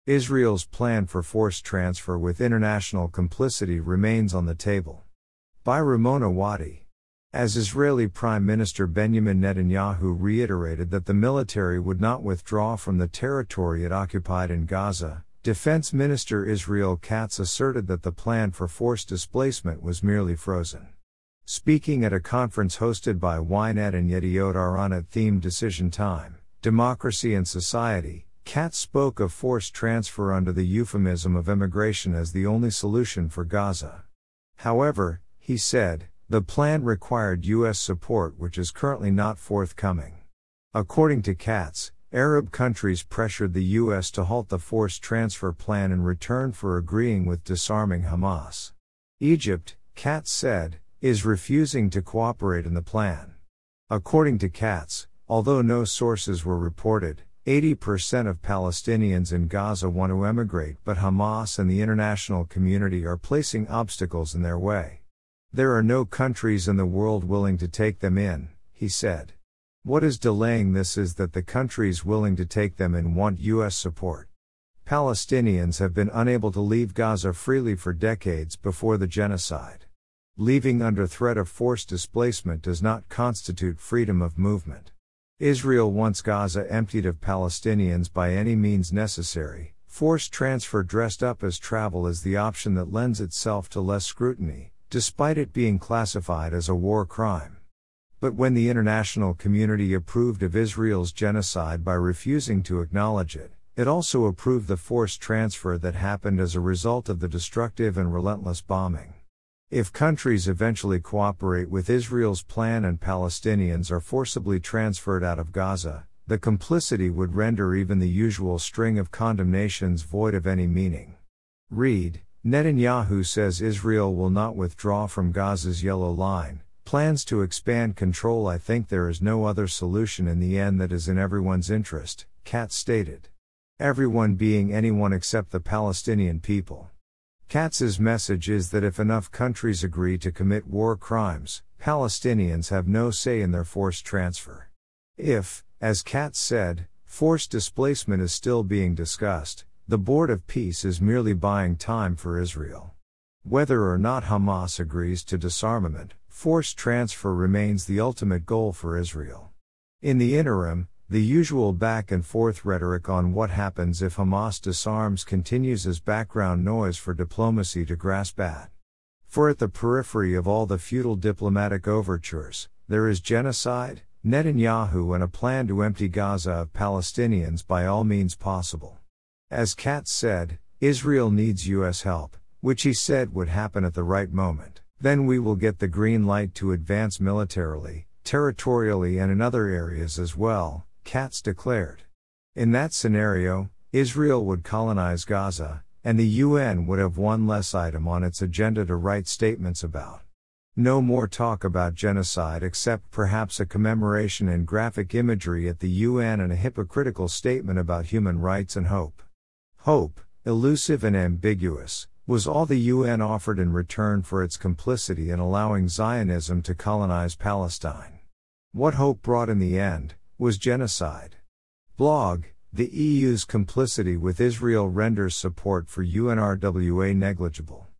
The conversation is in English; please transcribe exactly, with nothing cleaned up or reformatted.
Israel's plan for forced transfer with international complicity remains on the table. By Ramona Wadi. As Israeli Prime Minister Benjamin Netanyahu reiterated that the military would not withdraw from the territory it occupied in Gaza, Defense Minister Israel Katz asserted that the plan for forced displacement was merely frozen. Speaking at a conference hosted by Ynet and Yediot Aharonot themed Decision Time, Democracy and Society, Katz spoke of forced transfer under the euphemism of immigration as the only solution for Gaza. However, he said, the plan required U S support which is currently not forthcoming. According to Katz, Arab countries pressured the U S to halt the forced transfer plan in return for agreeing with disarming Hamas. Egypt, Katz said, is refusing to cooperate in the plan. According to Katz, although no sources were reported, eighty percent of Palestinians in Gaza want to emigrate, but Hamas and the international community are placing obstacles in their way. There are no countries in the world willing to take them in, he said. What is delaying this is that the countries willing to take them in want U S support. Palestinians have been unable to leave Gaza freely for decades before the genocide. Leaving under threat of forced displacement does not constitute freedom of movement. Israel wants Gaza emptied of Palestinians by any means necessary. Forced transfer dressed up as travel is the option that lends itself to less scrutiny, despite it being classified as a war crime. But when the international community approved of Israel's genocide by refusing to acknowledge it, it also approved the forced transfer that happened as a result of the destructive and relentless bombing. If countries eventually cooperate with Israel's plan and Palestinians are forcibly transferred out of Gaza, the complicity would render even the usual string of condemnations void of any meaning. Read, Netanyahu says Israel will not withdraw from Gaza's yellow line, plans to expand control. I think there is no other solution in the end that is in everyone's interest, Katz stated. Everyone being anyone except the Palestinian people. Katz's message is that if enough countries agree to commit war crimes, Palestinians have no say in their forced transfer. If, as Katz said, forced displacement is still being discussed, the Board of Peace is merely buying time for Israel. Whether or not Hamas agrees to disarmament, forced transfer remains the ultimate goal for Israel. In the interim, the usual back and forth rhetoric on what happens if Hamas disarms continues as background noise for diplomacy to grasp at. For at the periphery of all the futile diplomatic overtures, there is genocide, Netanyahu, and a plan to empty Gaza of Palestinians by all means possible. As Katz said, Israel needs U S help, which he said would happen at the right moment. Then we will get the green light to advance militarily, territorially, and in other areas as well, Katz declared. In that scenario, Israel would colonize Gaza, and the U N would have one less item on its agenda to write statements about. No more talk about genocide except perhaps a commemoration and graphic imagery at the U N and a hypocritical statement about human rights and hope. Hope, elusive and ambiguous, was all the U N offered in return for its complicity in allowing Zionism to colonize Palestine. What hope brought in the end was genocide. Blog, the E U's complicity with Israel renders support for U N R W A negligible.